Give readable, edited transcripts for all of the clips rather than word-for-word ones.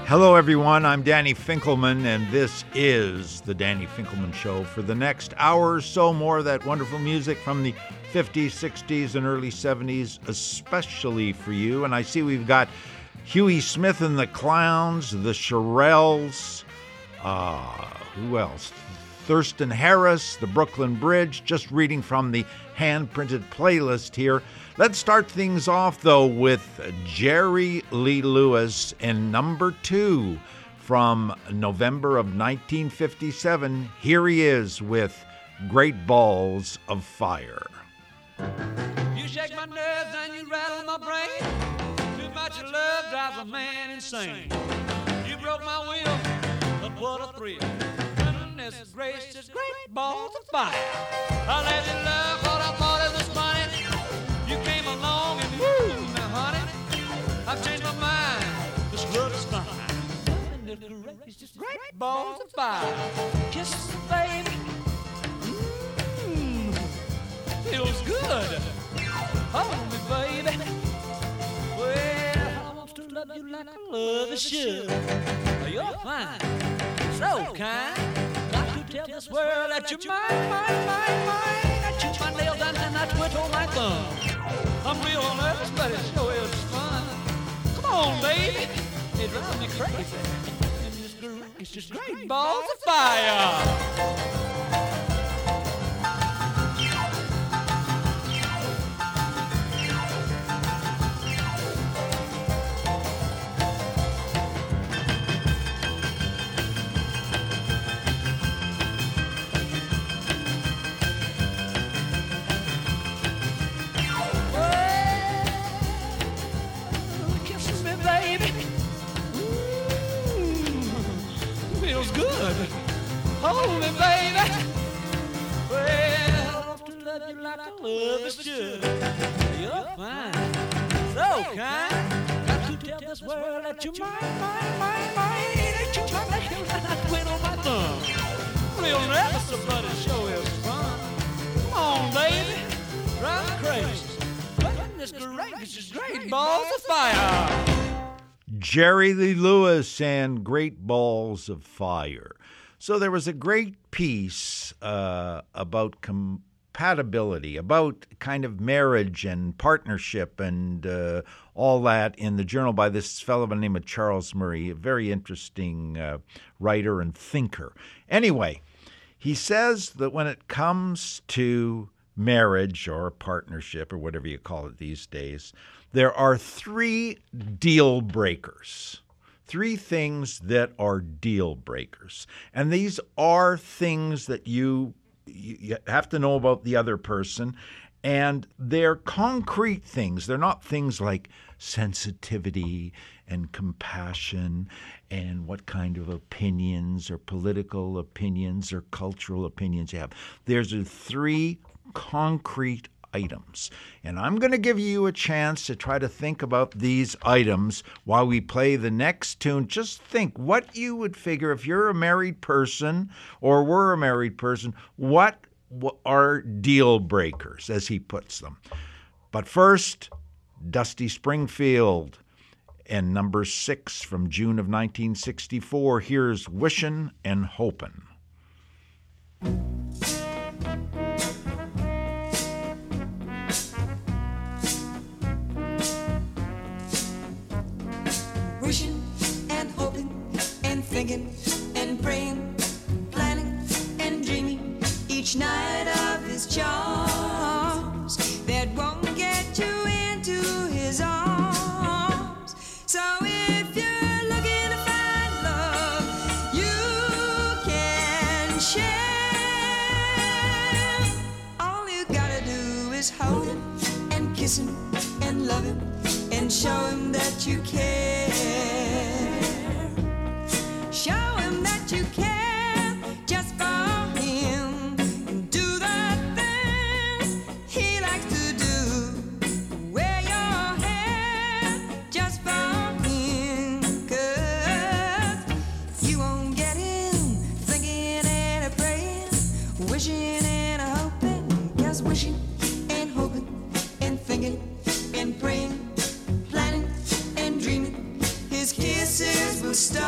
Hello, everyone. I'm Danny Finkelman, and this is the Danny Finkelman Show. For the next hour or so, more of that wonderful music from the 50s, 60s, and early 70s, especially for you. And I see we've got Huey Smith and the Clowns, the Shirelles, who else? Thurston Harris, the Brooklyn Bridge, just reading from the hand-printed playlist here. Let's start things off, though, with Jerry Lee Lewis in number 2 from November of 1957. Here he is with Great Balls of Fire. You shake my nerves and you rattle my brain. Too much love drives a man insane. You broke my will, but what a thrill. Goodness gracious, great balls of fire. I let you love what I thought it was funny. You came along and woo, now honey, I've changed my mind. This love is fine. Goodness gracious, great balls of fire. Kisses, baby. Feels good. Hold me, baby. Well, I want to love you like I love a should. You're fine, so kind. Got to tell this world that you're mine. I chew my nails and then I twiddle my thumb. I'm real nervous, but it sure is fun. Come on, baby. It drives me crazy. It's just great balls of fire. Hold me, baby. Well, I want to love you like I love is should. You're fine, so kind. Got to tell this world that you're mine. That you're my nails and I twiddle my thumb. Real nervous, but it sure is fun. Come on, baby, drive me crazy. Goodness gracious, great balls of fire. Jerry Lee Lewis and Great Balls of Fire. So there was a great piece about compatibility, about kind of marriage and partnership and all that in the journal by this fellow by the name of Charles Murray, a very interesting writer and thinker. Anyway, he says that when it comes to marriage or partnership or whatever you call it these days, there are 3 deal breakers. 3 things that are deal breakers. And these are things that you have to know about the other person. And they're concrete things. They're not things like sensitivity and compassion and what kind of opinions or political opinions or cultural opinions you have. There's 3 concrete items. And I'm going to give you a chance to try to think about these items while we play the next tune. Just think what you would figure if you're a married person or were a married person, what are deal breakers, as he puts them. But first, Dusty Springfield and number 6 from June of 1964. Here's Wishin' and Hopin'. Wishing and hoping and thinking and praying, planning and dreaming each night of his charms that won't get you into his arms. So if you're looking to find love, you can share. All you gotta do is hold him and kiss him and love him and show him that you care. Show him that you care just for him. And do the things he likes to do. Wear your hair just for him. 'Cause you won't get him thinking and a praying, wishing and a hoping. Just wishing and hoping and thinking and praying, planning and dreaming. His kisses will start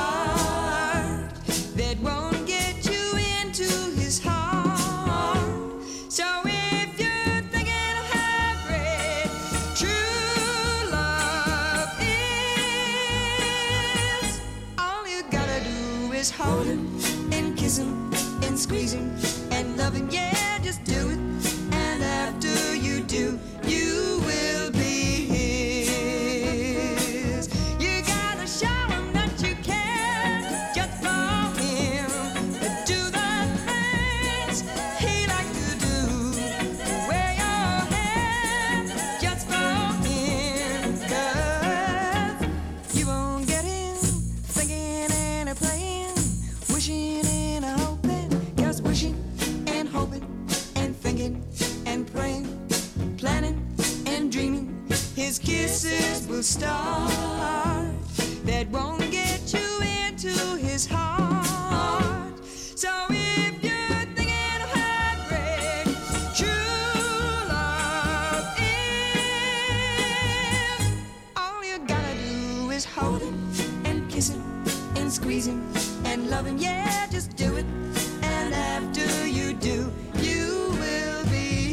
praying, planning and dreaming. His kisses will start that won't get you into his heart. So if you're thinking of heartbreak, true love is. All you gotta do is hold him and kiss him and squeeze him and love him. Yeah, just do it. And after you do, you will be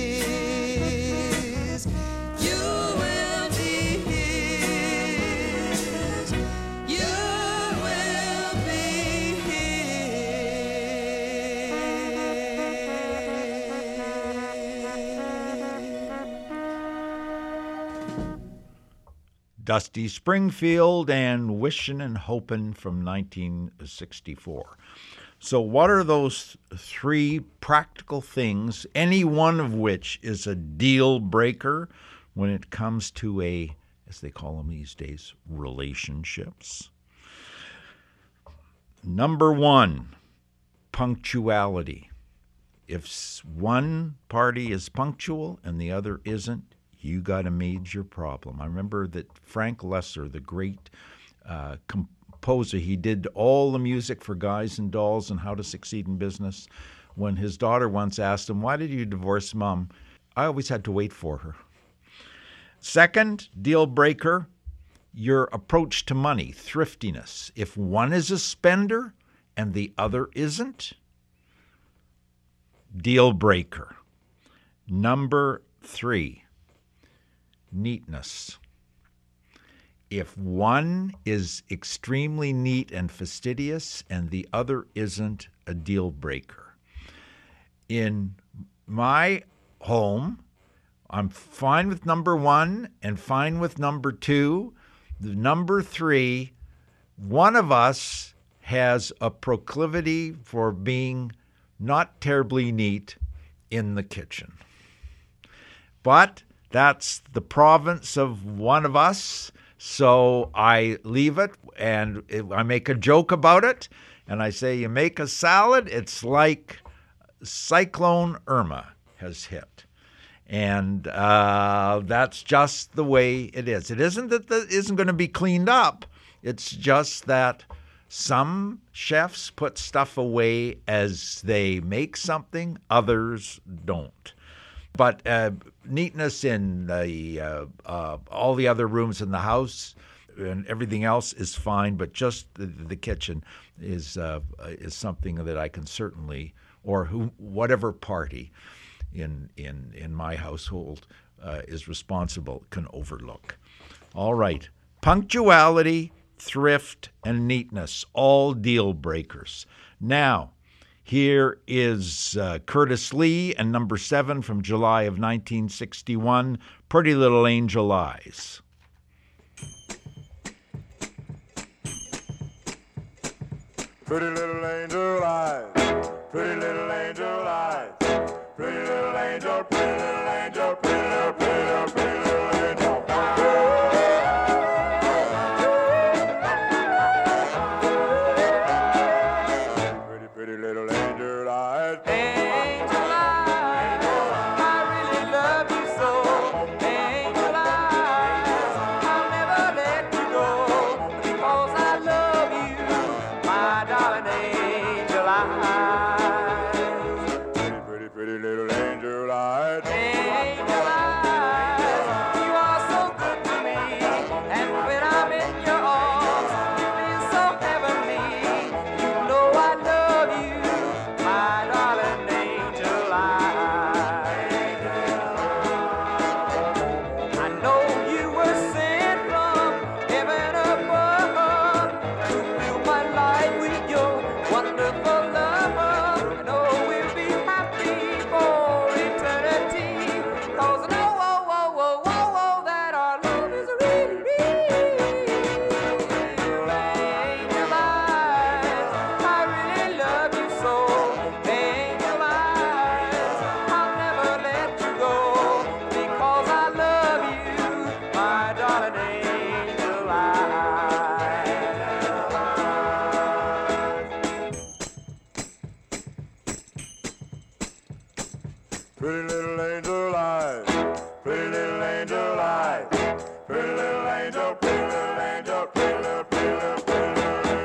his. You will be his. You will be his. Dusty Springfield and Wishin' and Hopin' from 1964. So what are those three practical things, any one of which is a deal breaker when it comes to a, as they call them these days, relationships? Number one, punctuality. If one party is punctual and the other isn't, you got a major problem. I remember that Frank Lesser, the great composer, he did all the music for Guys and Dolls and How to Succeed in Business. When his daughter once asked him, "Why did you divorce Mom?" I always had to wait for her. Second deal breaker, your approach to money, thriftiness. If one is a spender and the other isn't, deal breaker. Number three, neatness. If one is extremely neat and fastidious and the other isn't, a deal breaker. In my home, I'm fine with number one and fine with number two. The number three, one of us has a proclivity for being not terribly neat in the kitchen. But that's the province of one of us. So I leave it and I make a joke about it. And I say, you make a salad, it's like Cyclone Irma has hit. And that's just the way it is. It isn't that it isn't going to be cleaned up. It's just that some chefs put stuff away as they make something, others don't. But neatness in all the other rooms in the house and everything else is fine, but just the kitchen is something that I can certainly, or whatever party in my household is responsible, can overlook. All right, punctuality, thrift, and neatness, all deal breakers. Now, here is Curtis Lee and number 7 from July of 1961, Pretty Little Angel Eyes. Pretty little angel eyes, pretty little angel eyes, pretty little angel, pretty little angel, pretty little, pretty little, pretty little angel. Pretty, pretty little angel eyes. Angel eyes, I really love you so. Angel eyes, I'll never let you go because I love you, my darling angel eyes. Pretty, pretty, pretty little angel eyes. Pretty little angel eyes, pretty little angel eyes, pretty little angel, pretty little angel, pretty little, pretty little, pretty little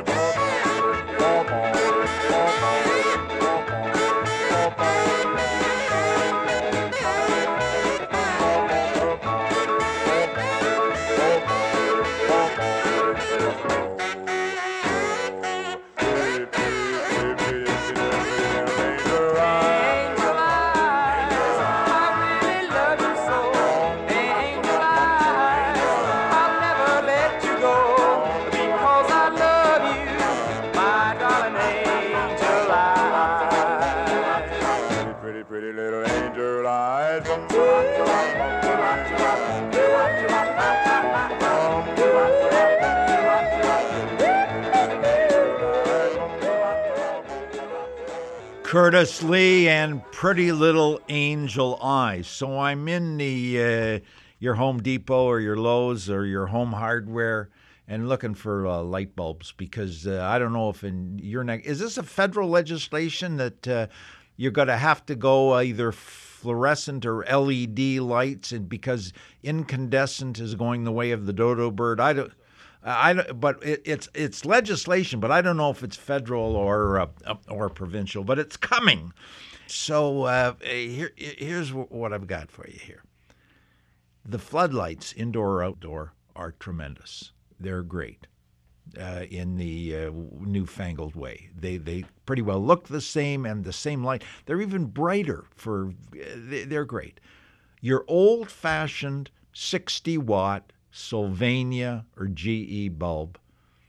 pretty little angel eyes. Curtis Lee and Pretty Little Angel Eyes. So I'm in the your Home Depot or your Lowe's or your Home Hardware and looking for light bulbs because I don't know if in your neck is this a federal legislation that you're going to have to go either fluorescent or LED lights, and because incandescent is going the way of the dodo bird. But it's legislation, but I don't know if it's federal or provincial. But it's coming. So here's what I've got for you here. The floodlights, indoor or outdoor, are tremendous. They're great in the newfangled way. They pretty well look the same and the same light. They're even brighter. They're great. Your old-fashioned 60-watt Sylvania or GE bulb,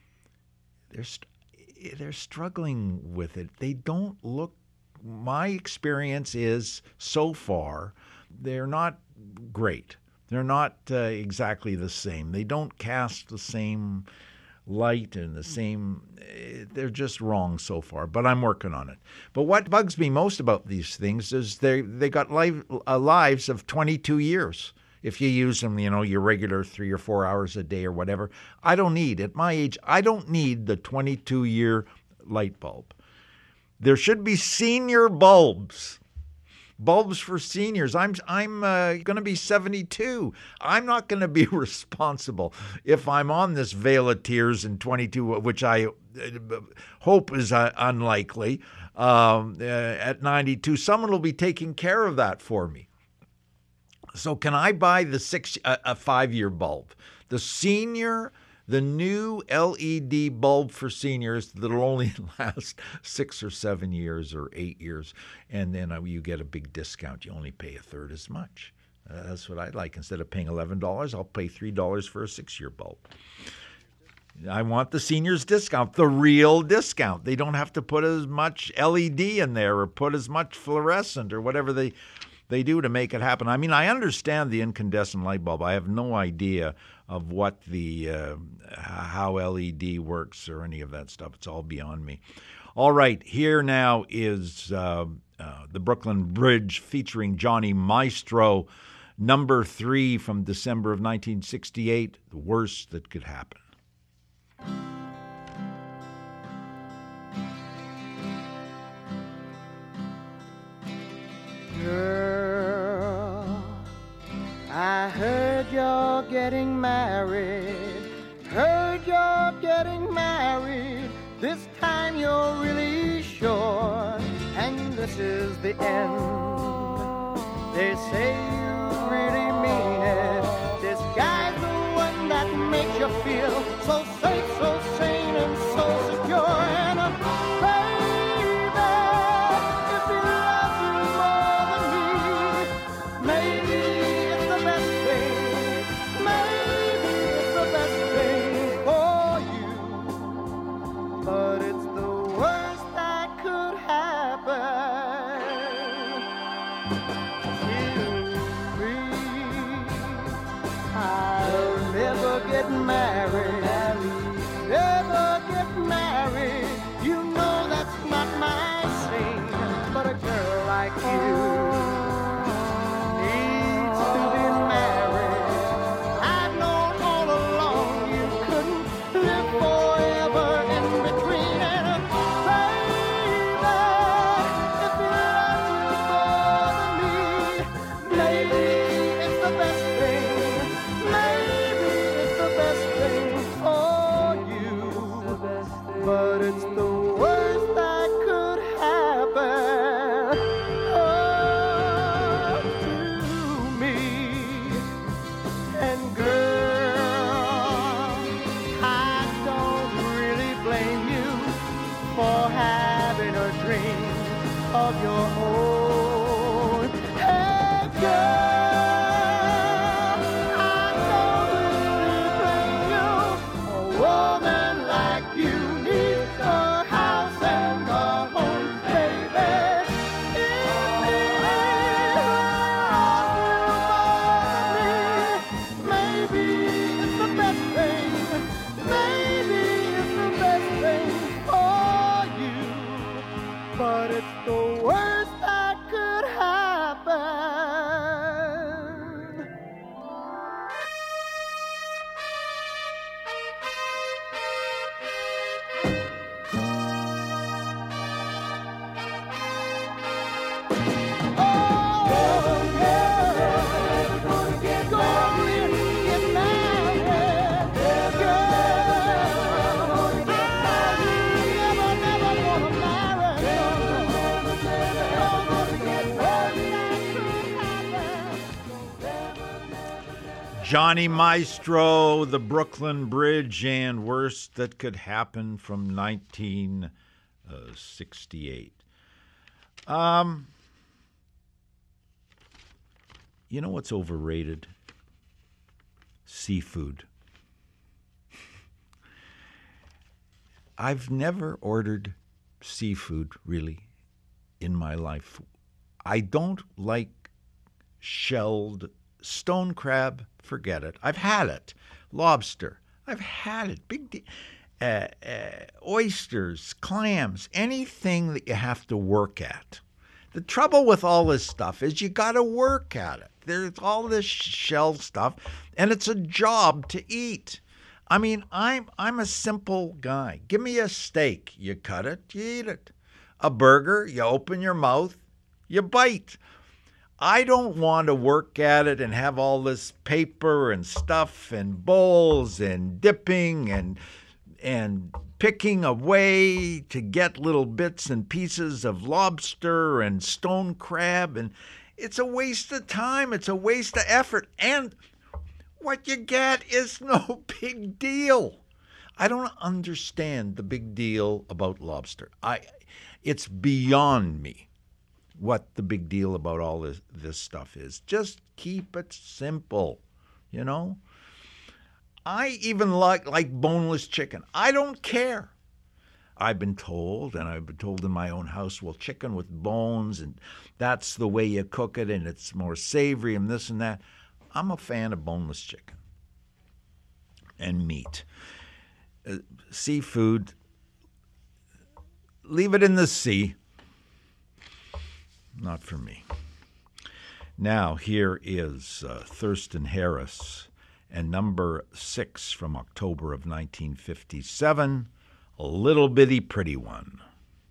they're struggling with it. They don't look, my experience is so far, they're not great. They're not exactly the same. They don't cast the same light and the same, they're just wrong so far, but I'm working on it. But what bugs me most about these things is they got lives of 22 years. If you use them, your regular 3 or 4 hours a day or whatever. At my age, I don't need the 22-year light bulb. There should be senior bulbs for seniors. I'm going to be 72. I'm not going to be responsible if I'm on this Vale of Tears in 22, which I hope is unlikely. At 92, someone will be taking care of that for me. So can I buy a 5-year bulb? The new LED bulb for seniors that'll only last 6 or 7 years or 8 years, and then you get a big discount. You only pay a third as much. That's what I'd like. Instead of paying $11, I'll pay $3 for a 6-year bulb. I want the seniors discount, the real discount. They don't have to put as much LED in there or put as much fluorescent or whatever they do to make it happen. I mean, I understand the incandescent light bulb. I have no idea of what how LED works or any of that stuff. It's all beyond me. All right, here now is the Brooklyn Bridge featuring Johnny Maestro, number 3 from December of 1968, The Worst That Could Happen. Girl, I heard you're getting married. Heard you're getting married. This time you're really sure. And this is the end. They say you really mean it. This guy's the one that makes you feel so safe, so sane, and so secure. And baby, if he loves you more than me, maybe it's the best thing. Maybe it's the best thing for you. But it's the worst that could happen. I'll never get married. Never get married. You know that's not my scene. But a girl like you needs to be married. I've known all along you couldn't live forever in between. And baby, if you love you more than me, Johnny Maestro, The Brooklyn Bridge, and Worst That Could Happen from 1968. You know what's overrated? Seafood. I've never ordered seafood, really, in my life. I don't like shelled stone crab, forget it. I've had it. Lobster, I've had it. Oysters, clams, anything that you have to work at. The trouble with all this stuff is you got to work at it. There's all this shell stuff, and it's a job to eat. I mean, I'm a simple guy. Give me a steak. You cut it, you eat it. A burger, you open your mouth, you bite. I don't want to work at it and have all this paper and stuff and bowls and dipping and picking away to get little bits and pieces of lobster and stone crab. And it's a waste of time. It's a waste of effort. And what you get is no big deal. I don't understand the big deal about lobster. It's beyond me what the big deal about all this stuff is. Just keep it simple, you know? I even like boneless chicken. I don't care. I've been told, and I've been told in my own house, well, chicken with bones, and that's the way you cook it, and it's more savory and this and that. I'm a fan of boneless chicken and meat. Seafood, leave it in the sea. Not for me. Now, here is Thurston Harris and number 6 from October of 1957, A Little Bitty Pretty One.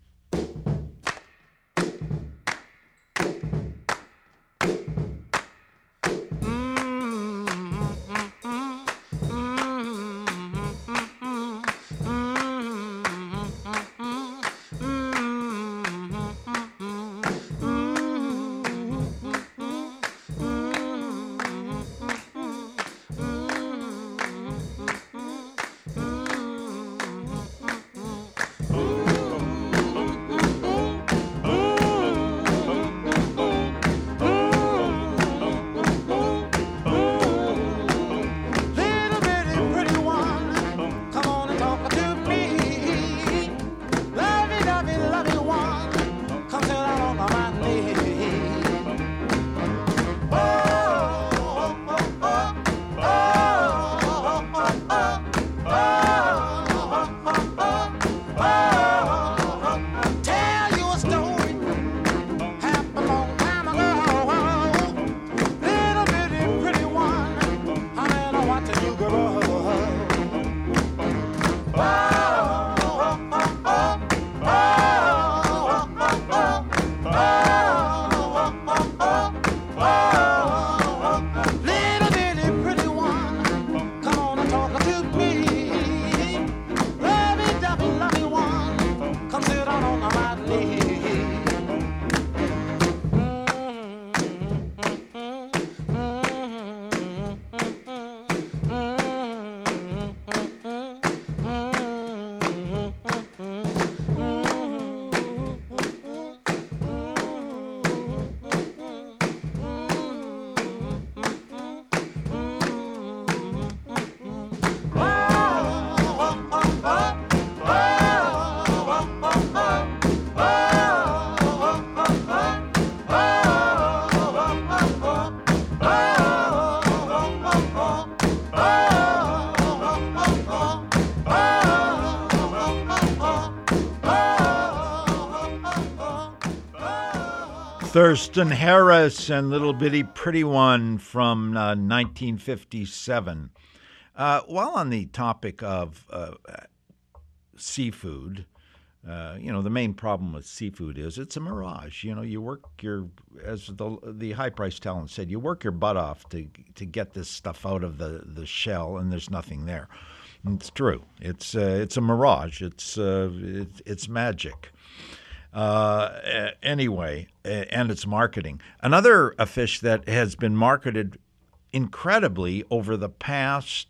Thurston Harris and Little Bitty Pretty One from 1957. While on the topic of seafood, the main problem with seafood is it's a mirage. You work as the high-priced talent said, you work your butt off to get this stuff out of the shell, and there's nothing there. And it's true. It's a mirage. It's magic. Anyway, and it's marketing. Another fish that has been marketed incredibly over the past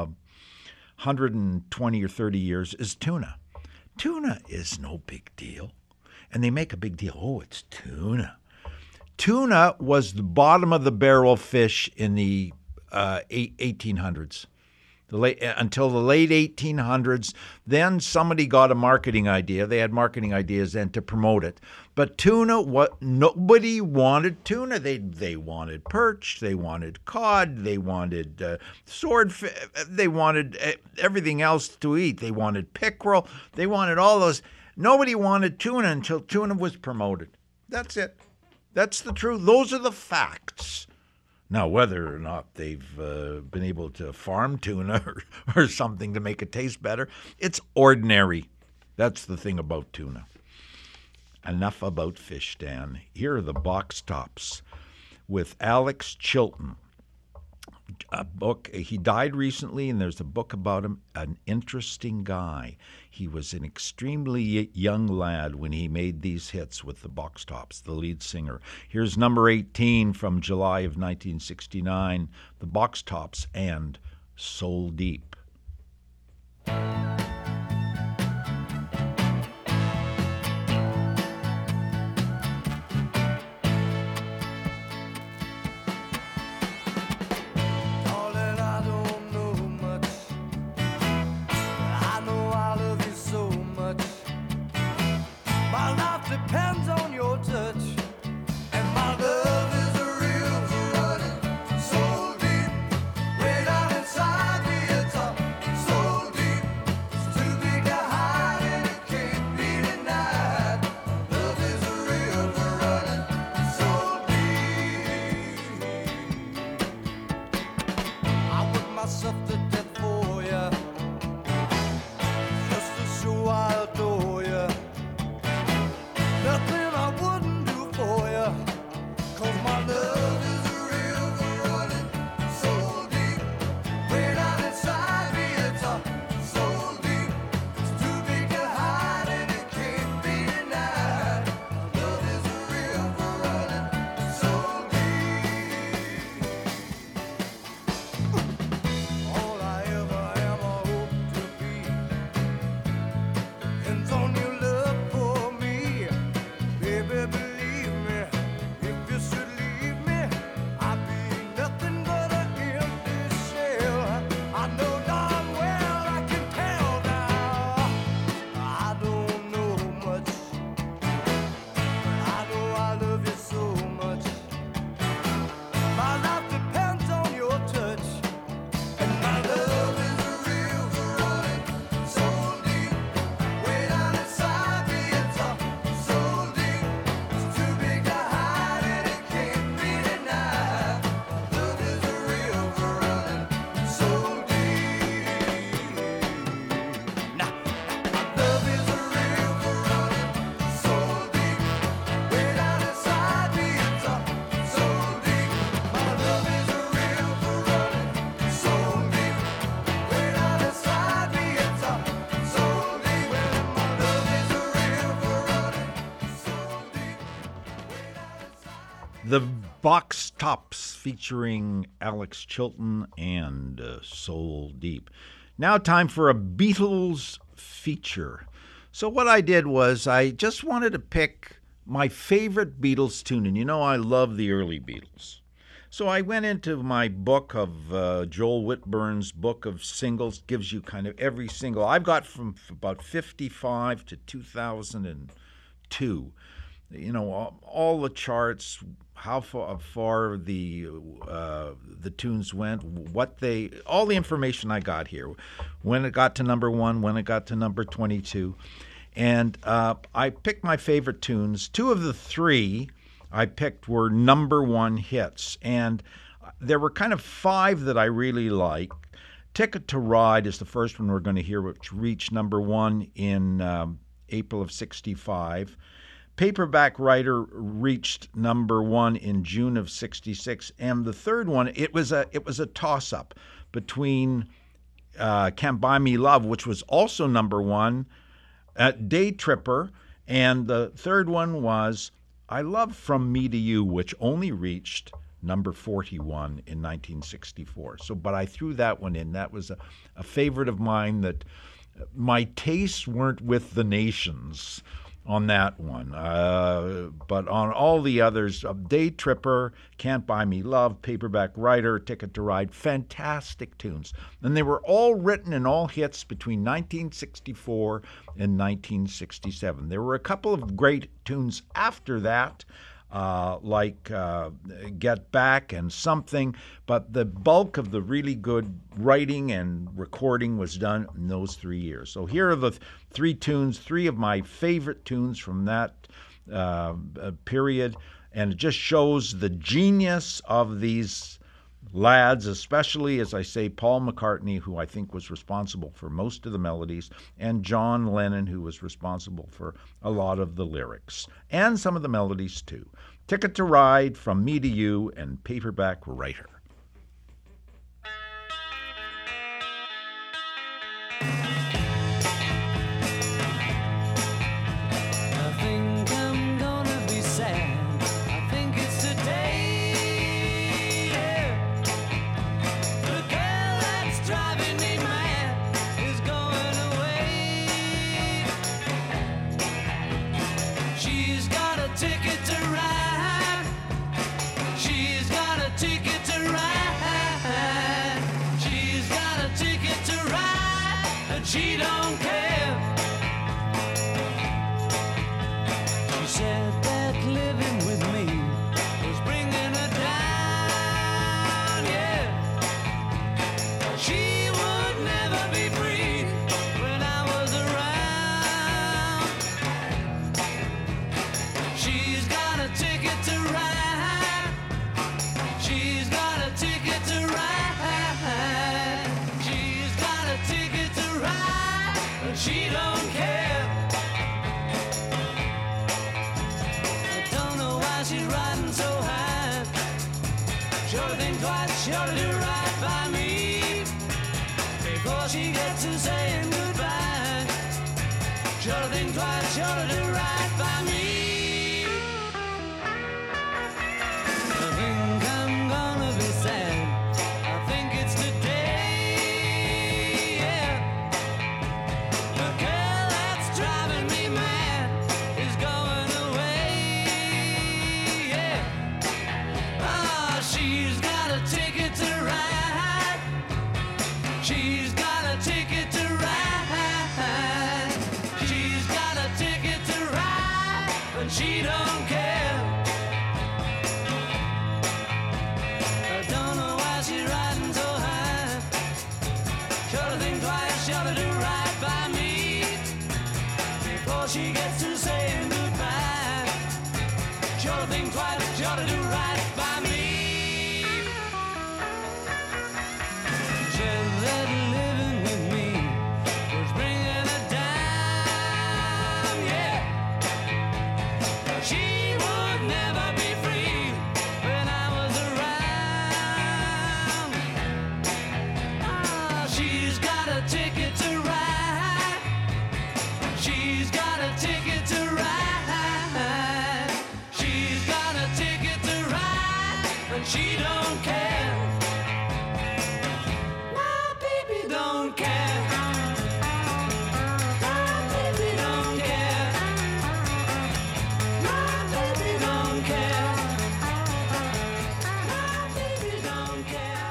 120 or 30 years is tuna. Tuna is no big deal. And they make a big deal. Oh, it's tuna. Tuna was the bottom of the barrel fish in the 1800s. Until the late 1800s. Then somebody got a marketing idea. They had marketing ideas then to promote it. But tuna, nobody wanted tuna. They wanted perch. They wanted cod. They wanted swordfish. They wanted everything else to eat. They wanted pickerel. They wanted all those. Nobody wanted tuna until tuna was promoted. That's it. That's the truth. Those are the facts. Now, whether or not they've been able to farm tuna or something to make it taste better, it's ordinary. That's the thing about tuna. Enough about fish, Dan. Here are the Box Tops with Alex Chilton. A book. He died recently, and there's a book about him. An interesting guy. He was an extremely young lad when he made these hits with the Box Tops, the lead singer. Here's number 18 from July of 1969, the Box Tops and Soul Deep. Depends on your touch, and my love is a river running so deep, way down inside me. It's up so deep, it's too big to hide, and it can't be denied. Love is a river running so deep. I work myself to death for ya, just to show I adore ya. Nothing I wouldn't do for you, 'cause my love is a river running so deep, way down inside me. It's up so deep, it's too big to hide, and it can't be denied. Love is a river running so deep. All I ever am, I hope to be, depends on your love for me. Baby, believe me, if you should leave me, I'd be nothing but an empty shell. I know darn well I can tell now. I don't know much, but I know I love you so much. My life depends on your touch, and my love is a river running so deep, way down inside me. It's up so deep, it's too big to hide, and it can't be denied. Love is a river running so deep. Now, love is a river running so deep, way down inside me. It's up so deep. My love is a river running so deep, way down inside me. It's up so deep. Well, my love is a river running so deep, way down inside. The Box Tops featuring Alex Chilton and Soul Deep. Now time for a Beatles feature. So what I did was I just wanted to pick my favorite Beatles tune. And you know I love the early Beatles. So I went into my book of Joel Whitburn's book of singles. Gives you kind of every single. I've got from about 55 to 2002. You know, all the charts, how far the tunes went, all the information I got here, when it got to number 1, when it got to number 22, and I picked my favorite tunes. 2 of the 3 I picked were number 1 hits, and there were kind of 5 that I really liked. Ticket to Ride is the first one we're going to hear, which reached number 1 in April of '65. Paperback Writer reached number 1 in June of '66, and the third one, it was a toss-up between Can't Buy Me Love, which was also number 1, Day Tripper, and the third one was I Love From Me to You, which only reached number 41 in 1964. So, but I threw that one in. That was a favorite of mine that my tastes weren't with the nations on that one. But on all the others, Day Tripper, Can't Buy Me Love, Paperback Writer, Ticket to Ride, fantastic tunes. And they were all written and all hits between 1964 and 1967. There were a couple of great tunes after that, like Get Back and Something, but the bulk of the really good writing and recording was done in those 3 years. So here are the three tunes, three of my favorite tunes from that period, and it just shows the genius of these lads, especially, as I say, Paul McCartney, who I think was responsible for most of the melodies, and John Lennon, who was responsible for a lot of the lyrics, and some of the melodies too. Ticket to Ride, From Me to You, and Paperback Writer. I think I'm gonna be sad. I think it's today. Yeah. The girl that's driving me mad is going away. She's got a ticket to ride. She's got a ticket to ride. She's got a ticket to ride, and she don't care. She said that living with me was bringing her down, yeah. She would never be free when I was around. She's got a ticket to ride. She's got a ticket to ride. She's got a ticket to ride, and she don't care. I don't know why she's riding so high. Sure think twice, sure to do right by me before she gets to saying goodbye. Sure to think twice, sure to do right by me. I think I'm gonna be sad. I think it's today, yeah. The girl that's driving me mad is going away, yeah. Ah, she's got a ticket to ride. She's got a ticket to ride. She's got a ticket to ride, but she don't care. I don't know why she's riding so high. Sure to think twice, sure to do right by me before she gets to saying goodbye. Sure to think twice, sure to do right by me. Said that living with me was bringing her down, yeah. She would never be free when I was around. Ah, she's got a ticket to ride. She's got a ticket to ride. She's got a ticket to ride, and she don't care. My baby don't care. My baby don't care. My baby don't care. My baby don't care.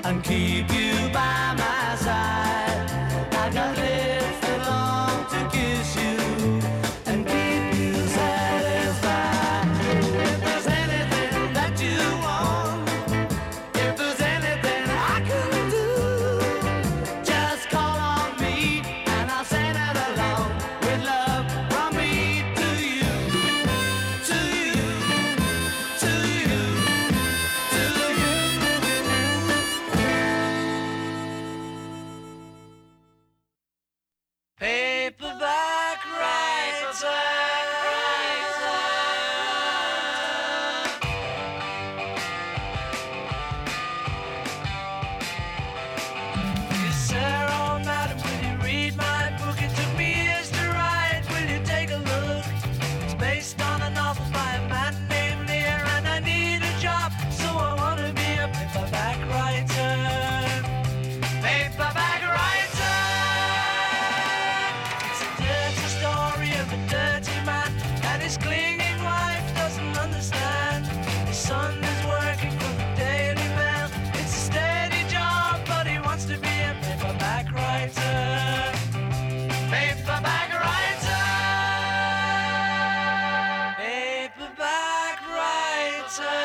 and keep you by my side. I got lips that long to kiss you and keep you satisfied. If there's anything that you want, if there's anything I can do, just call on me and I'll send it along with love from me to you, to you, to you, to you. Paperback writer. Yes, sir, oh, madam, will you read my book? It took me years to write. Will you take a look? It's based on a novel by a man named Lear, and I need a job, so I want to be a paperback writer. Paperback writer. It's a dirty story of a dirty man, and his clinging wife doesn't understand. His son is working for the Daily Mail. It's a steady job, but he wants to be a paperback writer. Paperback writer. Paperback writer.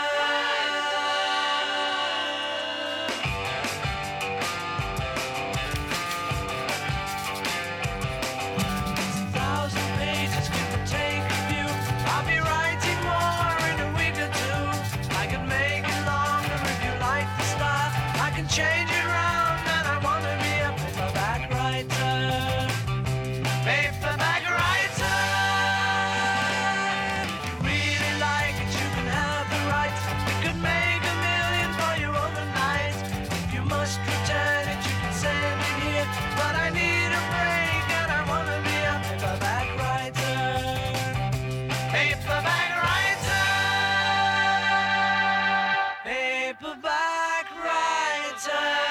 Thousand pages could take a few. I'll be writing more in a week or two. I can make it longer if you like the style. I can change it around, and I want to be a paperback writer. Paperback writer. If you really like it, you can have the rights. We could make $1 million for you overnight. If you must return it, you can send it here. But I need a break, and I want to be a paperback writer. Paperback writer. Paperback writer.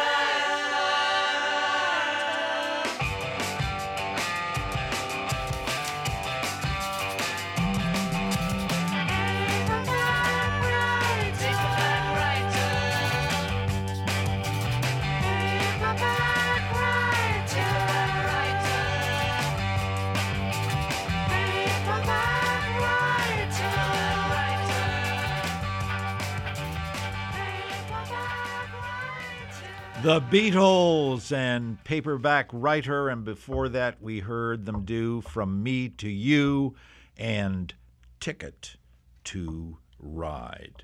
The Beatles and Paperback Writer, and before that we heard them do From Me to You and Ticket to Ride.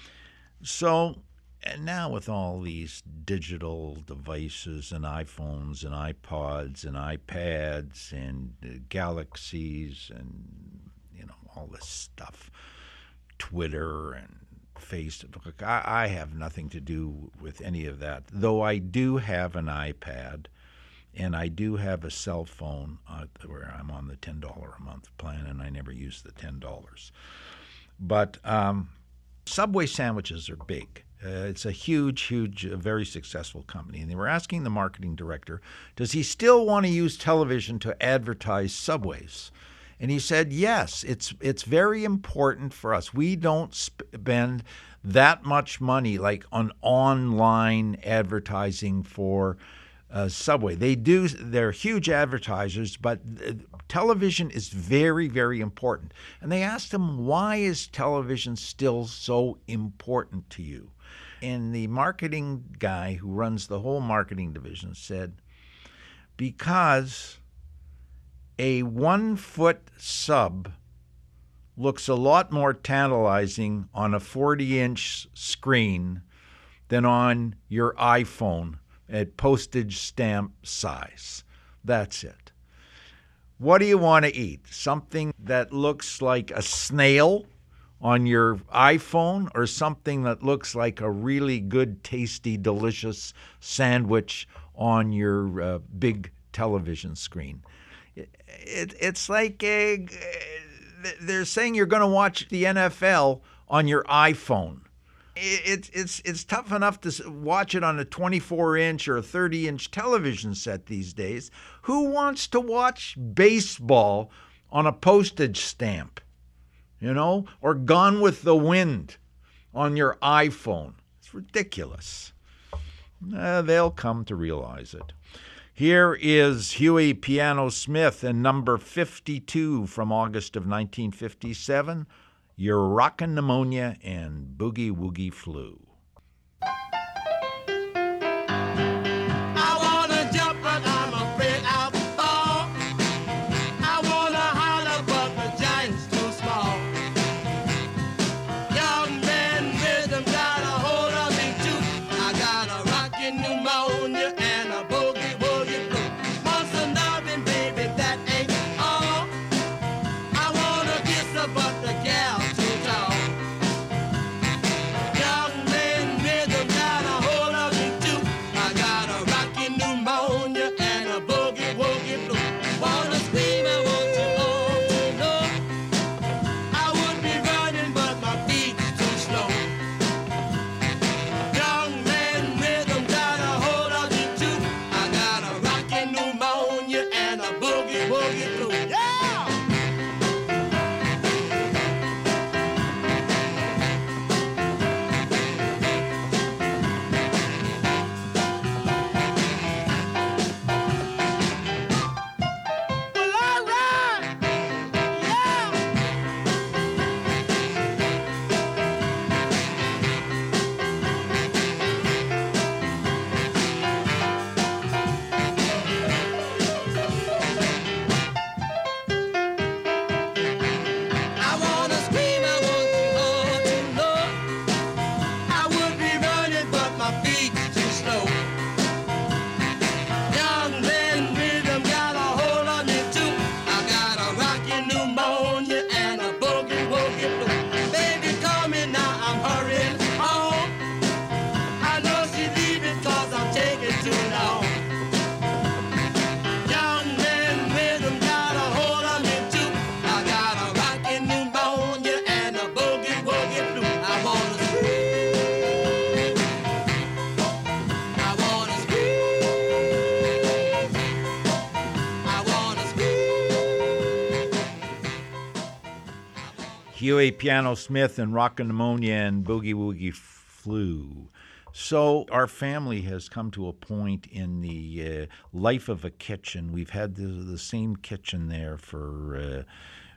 So, and now with all these digital devices and iPhones and iPods and iPads and Galaxies and, all this stuff, Twitter and Facebook. I have nothing to do with any of that, though I do have an iPad and I do have a cell phone where I'm on the $10 a month plan, and I never use the $10. But Subway sandwiches are big. It's a huge, very successful company. And they were asking the marketing director, does he still want to use television to advertise Subways? And he said, yes, it's very important for us. We don't spend that much money like on online advertising for Subway. They're huge advertisers, but television is very, very important. And they asked him, why is television still so important to you? And the marketing guy who runs the whole marketing division said, because a 1-foot sub looks a lot more tantalizing on a 40-inch screen than on your iPhone at postage stamp size. That's it. What do you want to eat? Something that looks like a snail on your iPhone, or something that looks like a really good, tasty, delicious sandwich on your big television screen? It's like they're saying you're going to watch the NFL on your iPhone. It's tough enough to watch it on a 24-inch or a 30-inch television set these days. Who wants to watch baseball on a postage stamp, or Gone with the Wind on your iPhone? It's ridiculous. They'll come to realize it. Here is Huey Piano Smith and number 52 from August of 1957, You're Rockin' Pneumonia and Boogie Woogie Flu. I wanna jump, but I'm afraid I'll fall. I wanna holler, but the giant's too small. Young man rhythm got a hold of me too. I got a rockin' pneumonia and a boogie woogie flu. Want some loving, baby, that ain't all. I wanna kiss her, but the gal's too tall. Young man rhythm got a hold of me too. I got a rockin' pneumonia and a boogie woogie flu. Wanna scream, I want you all to know. I would be running, but my feet's too slow. Young man rhythm got a hold of me too. I got a rockin' pneumonia and a boogie woogie flu. Yeah! Well, all right. Yeah. I wanna scream, I want you all to know. I would be running, but my feet's too slow. Young man rhythm got a hold on me too. I got a rockin' pneumonia and a boogie woogie flu. Baby, call me now, I'm hurrying home. I know she's leaving 'cause I'm taking too long. Young man rhythm got a hold on me too. I got a rockin' pneumonia and a boogie woogie flu. I wanna scream. I wanna scream. I wanna scream. Huey Piano Smith and Rockin' Pneumonia and Boogie Woogie Flu. So our family has come to a point in the life of a kitchen. We've had the same kitchen there for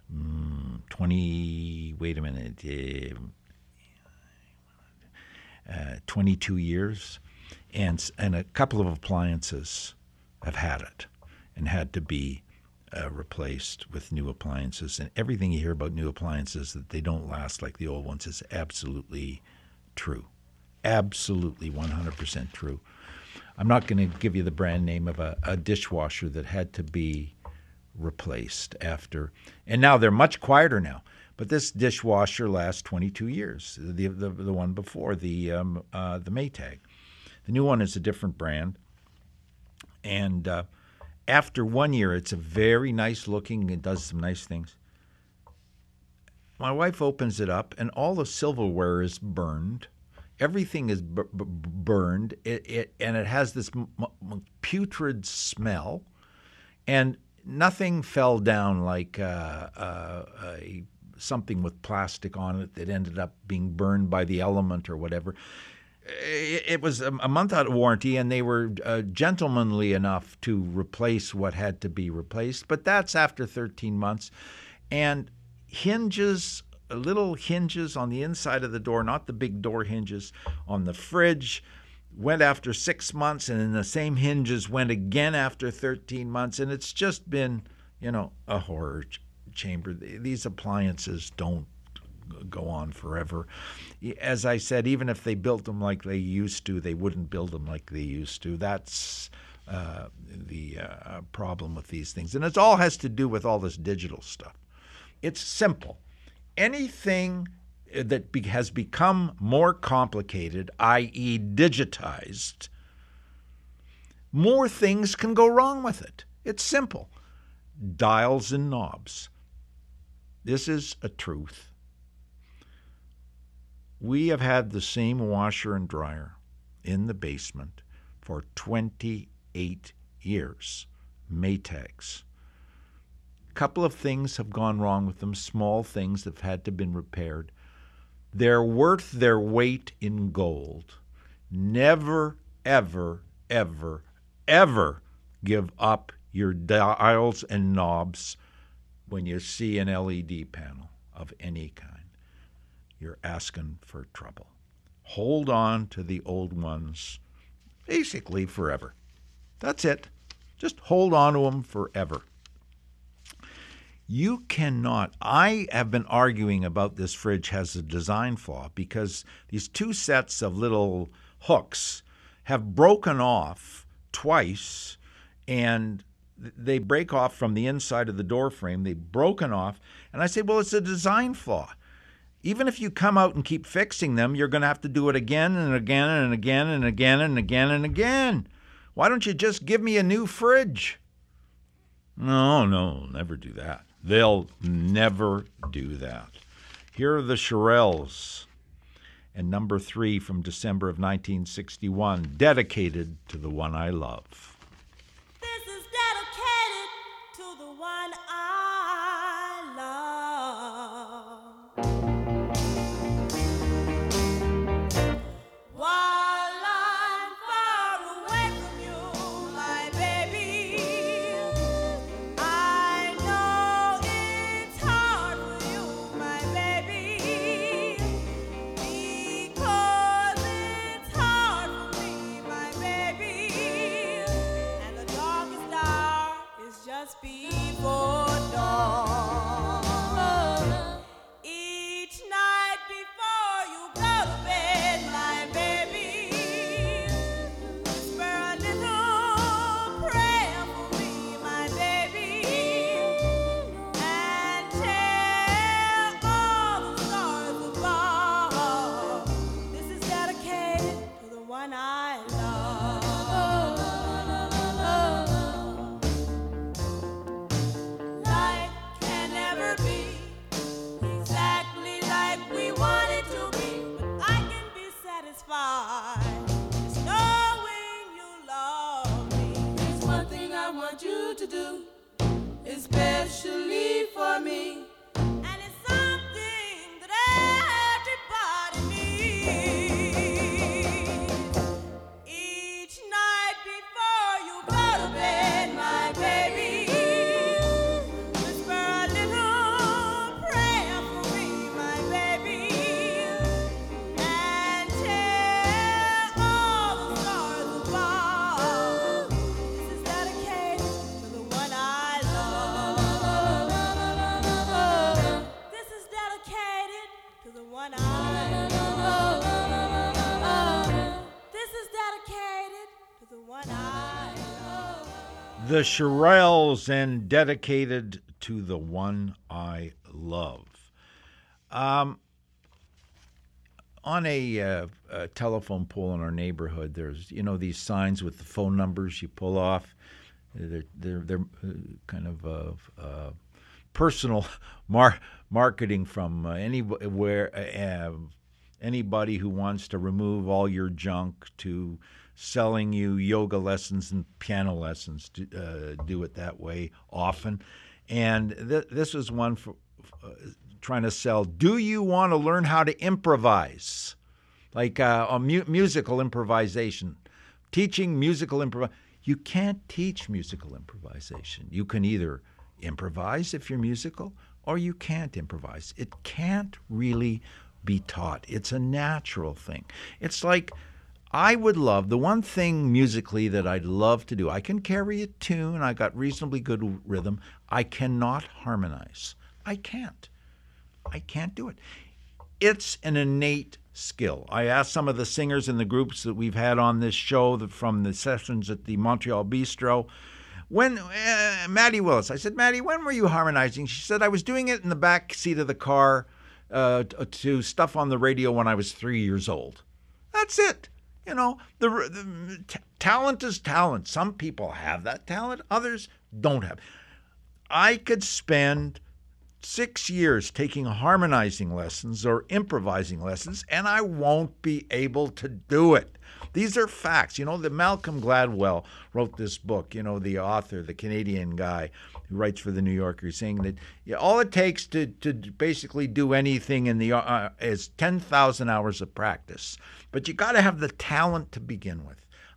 22 years, and a couple of appliances have had it and had to be replaced with new appliances. And everything you hear about new appliances, that they don't last like the old ones, is absolutely true. Absolutely 100% true. I'm not going to give you the brand name of a dishwasher that had to be replaced after. And now they're much quieter now. But this dishwasher lasts 22 years, the one before, the Maytag. The new one is a different brand. And after 1 year, it's a very nice looking, it does some nice things. My wife opens it up, and all the silverware is burned. Everything is burned, and it has this putrid smell, and nothing fell down like something with plastic on it that ended up being burned by the element or whatever. It was a month out of warranty, and they were gentlemanly enough to replace what had to be replaced, but that's after 13 months. And hinges, little hinges on the inside of the door, not the big door hinges, on the fridge, went after 6 months, and then the same hinges went again after 13 months, and it's just been, a horror chamber. These appliances don't go on forever. As I said, even if they built them like they used to, they wouldn't build them like they used to. That's the problem with these things. And it all has to do with all this digital stuff. It's simple. Anything that has become more complicated, i.e. digitized, more things can go wrong with it. It's simple. Dials and knobs. This is a truth. We have had the same washer and dryer in the basement for 28 years. Maytags. A couple of things have gone wrong with them, small things that have had to be repaired. They're worth their weight in gold. Never, ever, ever, ever give up your dials and knobs when you see an LED panel of any kind. You're asking for trouble. Hold on to the old ones basically forever. That's it. Just hold on to them forever. You cannot. I have been arguing about this fridge has a design flaw because these two sets of little hooks have broken off twice, and they break off from the inside of the door frame. They've broken off. And I say, well, it's a design flaw. Even if you come out and keep fixing them, you're going to have to do it again and again and again and again and again and again. Why don't you just give me a new fridge? No, never do that. They'll never do that. Here are the Shirelles, and number 3 from December of 1961, dedicated to the one I love. This is dedicated to the one I love. While I'm far away from you, my baby, I know it's hard for you, my baby, because it's hard for me, my baby, and the darkest hour is just before dawn. Each night before you go to bed, my baby, whisper a little prayer for me, my baby, and tell all the stars above. This is dedicated to the one I love. Life can never be exactly like we want it to be, but I can be satisfied just knowing you love me. There's one thing I want you to do, especially for me, and it's something that everybody needs. Each night before you go to bed, my baby, whisper a little prayer for me, my baby, and tell all the stars above. This is dedicated to the one I love. This is dedicated to the one I love. This is dedicated to the one I love. The Shirelles, and dedicated to the one I love. On a telephone pole in our neighborhood, there's these signs with the phone numbers you pull off. They're kind of personal marketing from anybody who wants to remove all your junk to selling you yoga lessons and piano lessons to do it that way often. And this was one for trying to sell, do you want to learn how to improvise? Like a musical improvisation. Teaching musical improvisation. You can't teach musical improvisation. You can either improvise if you're musical, or you can't improvise. It can't really be taught. It's a natural thing. It's like I would love, the one thing musically that I'd love to do, I can carry a tune, I got reasonably good rhythm. I cannot harmonize. I can't do it. It's an innate skill. I asked some of the singers in the groups that we've had on this show from the sessions at the Montreal Bistro, when Maddie Willis, I said, Maddie, when were you harmonizing? She said, I was doing it in the back seat of the car to stuff on the radio when I was 3 years old. That's it. The talent is talent. Some people have that talent. Others don't have. I could spend 6 years taking harmonizing lessons or improvising lessons, and I won't be able to do it. These are facts. The Malcolm Gladwell wrote this book, the author, the Canadian guy who writes for the New Yorker, saying that all it takes to basically do anything is 10,000 hours of practice. But you got to have the talent to begin with.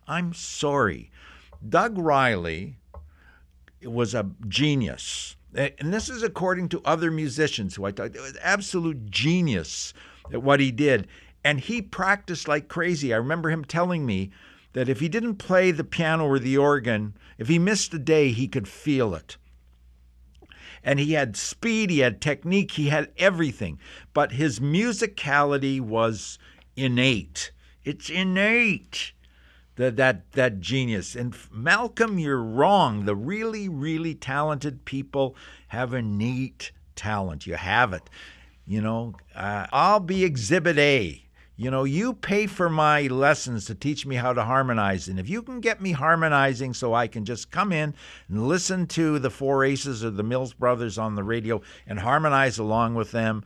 I'm sorry. Doug Riley was a genius. And this is according to other musicians who I thought was absolute genius at what he did. And he practiced like crazy. I remember him telling me that if he didn't play the piano or the organ, if he missed a day, he could feel it. And he had speed, he had technique, he had everything. But his musicality was innate. It's innate, that genius. And Malcolm, you're wrong. The really, really talented people have innate talent. You have it. I'll be Exhibit A. You pay for my lessons to teach me how to harmonize. And if you can get me harmonizing so I can just come in and listen to the Four Aces or the Mills Brothers on the radio and harmonize along with them,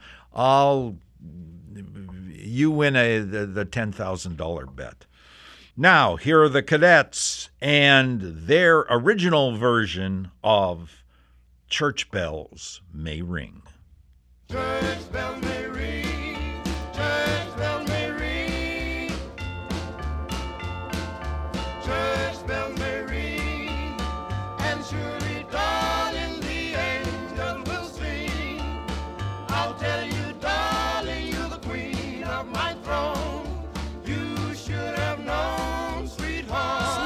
you win the $10,000 bet. Now, here are the Cadets and their original version of Church Bells May Ring. Church bells may ring, church bells may ring, church bells may ring, and surely, darling, the angels will sing. I'll tell you, darling, you're the queen of my throne. You should have known, sweetheart,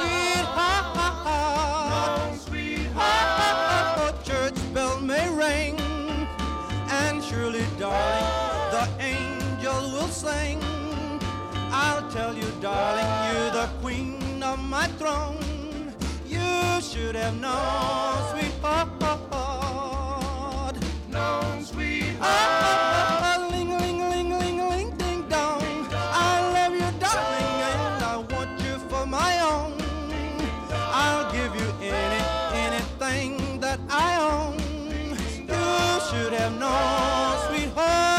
known, sweetheart. Church bell may ring, and surely, darling, the angel will sing. I'll tell you, darling, you're the queen of my throne. You should have known, sweetheart, known, sweetheart. Ling, ling, ling, ling, ling, ding dong. I love you, darling, and I want you for my own. I'll give you anything that I own. You should have known, sweetheart.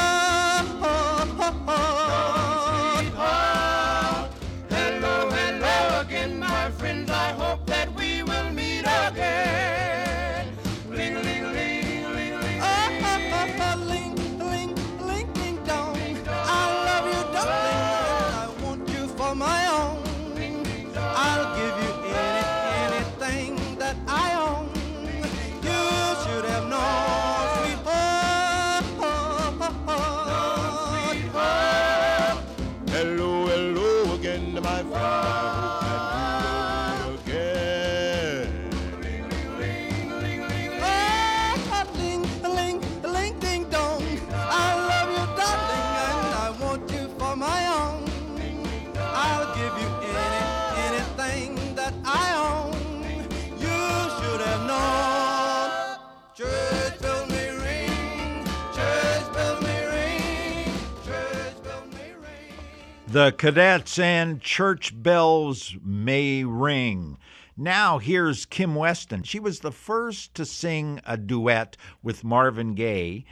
Hello, hello again, my friends. I hope that we will meet again. Ling, ling, ling, ling, ling, ling, ling, ling, ding dong. I love you, darling, and I want you for my own. I'll give you anything that I own. You should have known, sweetheart. Hello, hello again, my friend. I hope that we will meet again. Ling, ling, ling, ding dong. I love you, darling, and I want you for my own. I'll give you anything that I own. You should have known. Church bell may ring, church bell may ring, church bell may ring. The Cadets and Church Bells May Ring. Now here's Kim Weston. She was the first to sing a duet with Marvin Gaye,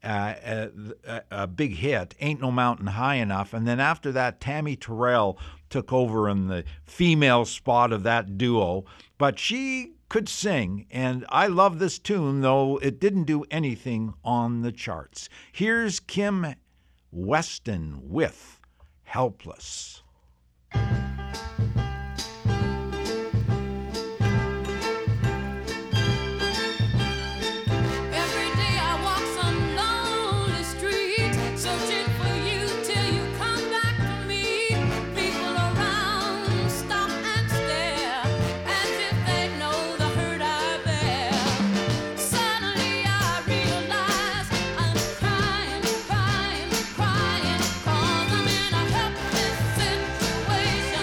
a big hit, Ain't No Mountain High Enough. And then after that, Tammy Terrell took over in the female spot of that duo. But she could sing, and I love this tune, though it didn't do anything on the charts. Here's Kim Weston with Helpless. Every day I walk some lonely street, searching for you till you come back to me. People around stop and stare, as if they know the hurt I bear. Suddenly I realize I'm crying, crying, crying, 'cause I'm in a helpless situation.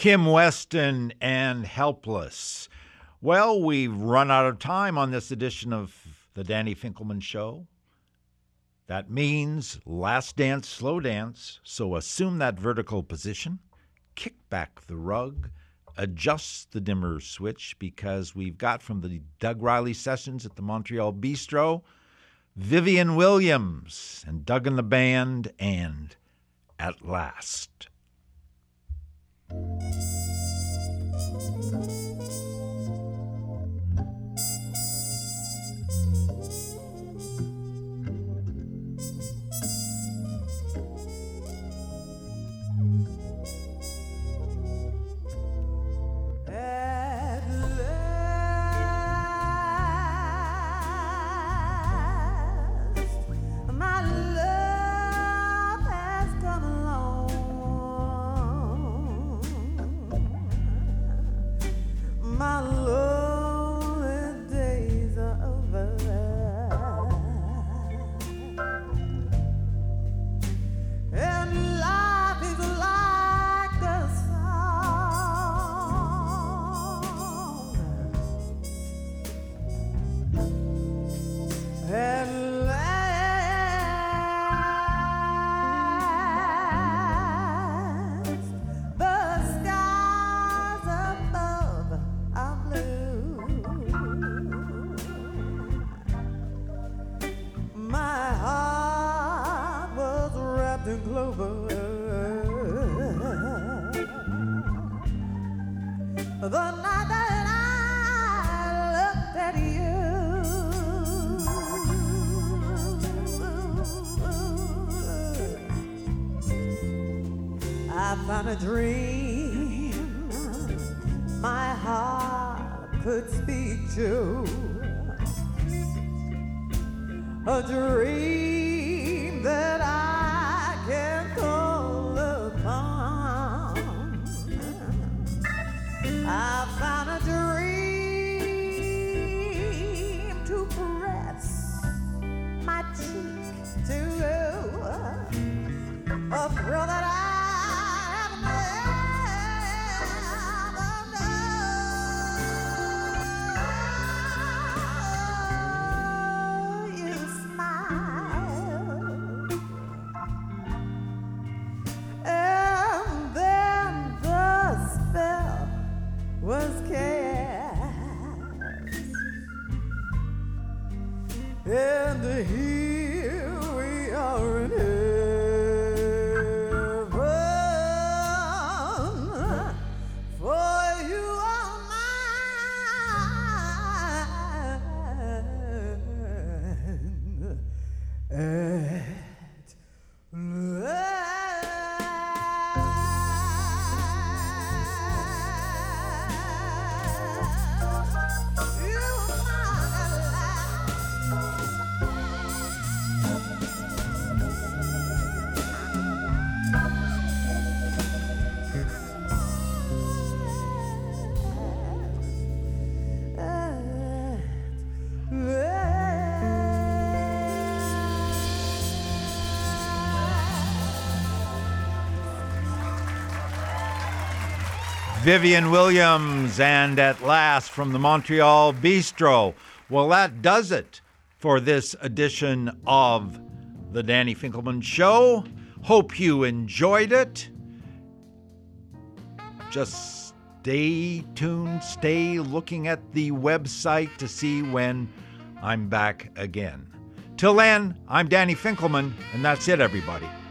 Kim Weston and Helpless. Well, we've run out of time on this edition of the Danny Finkelman Show. That means last dance, slow dance. So assume that vertical position, kick back the rug, adjust the dimmer switch, because we've got from the Doug Riley sessions at the Montreal Bistro, Vivian Williams and Doug and the Band, and At Last. A dream my heart could speak to, a dream that I can call upon. I found a dream to press my cheek to, a thrill that I and here we are in heaven, for you are mine at last. Vivian Williams and At Last from the Montreal Bistro. Well, that does it for this edition of the Danny Finkelman Show. Hope you enjoyed it. Just stay tuned, stay looking at the website to see when I'm back again. Till then, I'm Danny Finkelman, and that's it, everybody.